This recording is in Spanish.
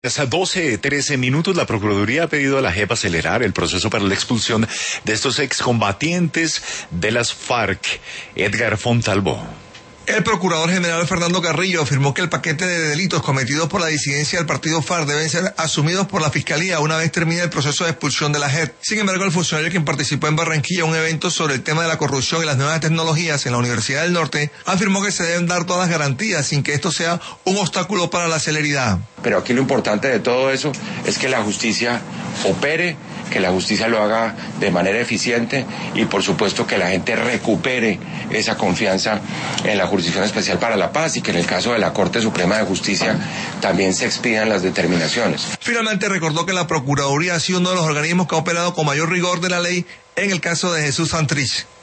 A 12:13 la Procuraduría ha pedido a la JEP acelerar el proceso para la expulsión de estos excombatientes de las FARC. Edgar Fontalvo. El procurador general Fernando Carrillo afirmó que el paquete de delitos cometidos por la disidencia del partido FARC deben ser asumidos por la Fiscalía una vez termine el proceso de expulsión de la JEP. Sin embargo, el funcionario quien participó en Barranquilla en un evento sobre el tema de la corrupción y las nuevas tecnologías en la Universidad del Norte, afirmó que se deben dar todas las garantías sin que esto sea un obstáculo para la celeridad. Pero aquí lo importante de todo eso es que la justicia opere, que la justicia lo haga de manera eficiente y por supuesto que la gente recupere esa confianza en la Jurisdicción Especial para la Paz y que en el caso de la Corte Suprema de Justicia también se expidan las determinaciones. Finalmente recordó que la Procuraduría ha sido uno de los organismos que ha operado con mayor rigor de la ley en el caso de Jesús Santrich.